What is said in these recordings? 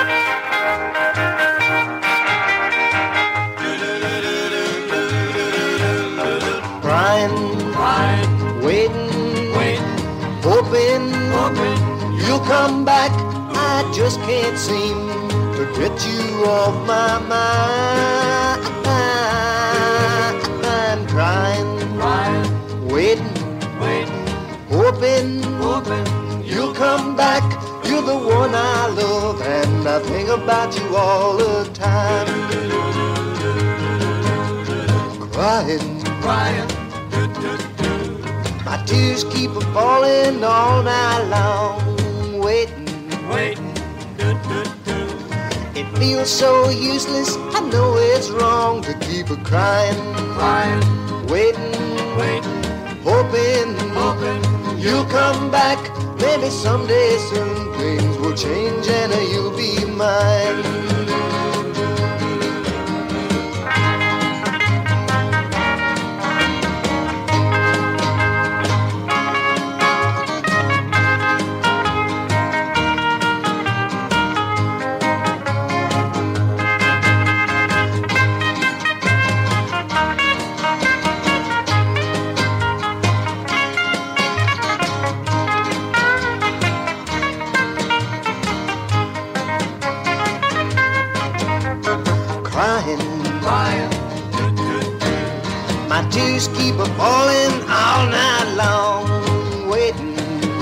Crying, waiting, hoping you'll come back. I just can't seem to get you off my mind. I'm crying, waiting, hoping you'll come back. You're the one I love, and I think about you all the time. Crying, my tears keep falling all night long, waiting. It feels so useless, I know it's wrong to keep crying, waiting, hoping you'll come back. Maybe someday soon things will change and you'll be mine. Crying, my tears keep falling all night long, waiting.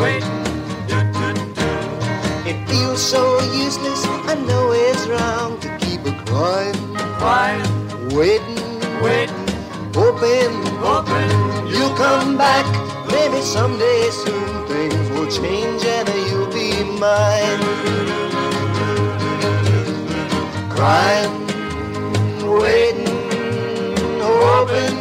It feels so useless, I know it's wrong to keep crying, waiting, hoping you'll come back. Maybe someday soon things will change and you'll be mine. Crying, waiting, hoping